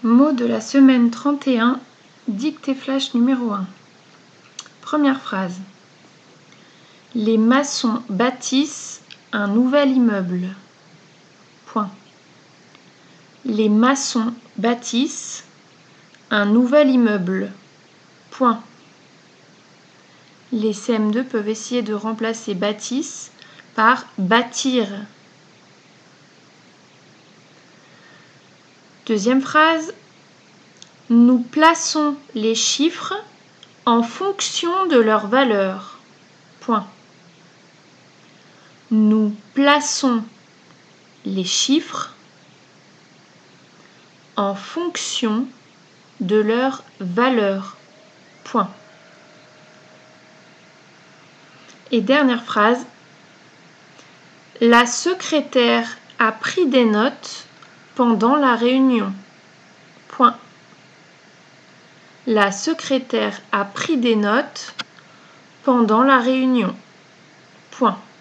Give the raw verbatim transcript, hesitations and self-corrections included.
Mot de la semaine trente et un, dictée flash numéro un. Première phrase. Les maçons bâtissent un nouvel immeuble. Point. Les maçons bâtissent un nouvel immeuble. Point. Les C M deux peuvent essayer de remplacer bâtissent par bâtir. Deuxième phrase. Nous plaçons les chiffres en fonction de leur valeur. Point. Nous plaçons les chiffres en fonction de leur valeur. Point. Et dernière phrase. La secrétaire a pris des notes pendant la réunion. Point. La secrétaire a pris des notes pendant la réunion. Point.